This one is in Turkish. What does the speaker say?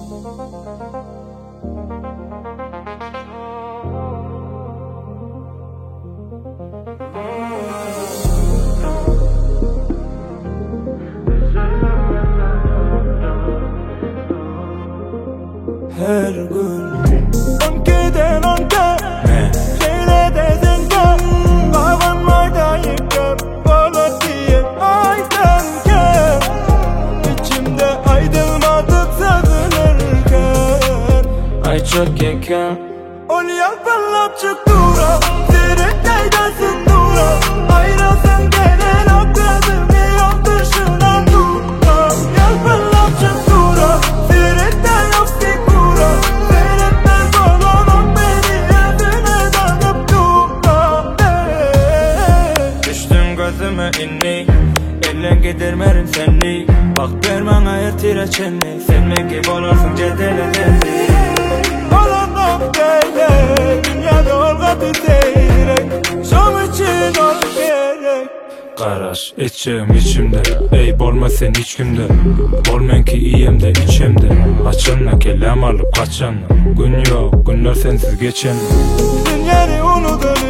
Her gün 12'den 10'da Leyle dezince Bağlanmayda yıkıp olur diye aydanken İçimde aydılmadık sevinirken Ay çok yakın Ol yalvarlap çık dura Zirikayda sıktura Ayrasın gelen akladığımı yol dışına dura Yalvarlap çık dura Zirikte yok figura Seyretler falan beni evine dağıp dura Düştün gözüme inni Ellen gidermerin senli Bak vermen ayır tireçenli Sevmek gibi olursun cedele dedi Olamam böyle Dünyada olgadı seyrek Şom için ol gerek Qaraş etçeğim içimde Ey bolma sen hiç kimde Bolmen ki iyiyemde içimde Açanla kellem alıp kaçanla Gün yok günler sensiz geçen Dünyayı unutalım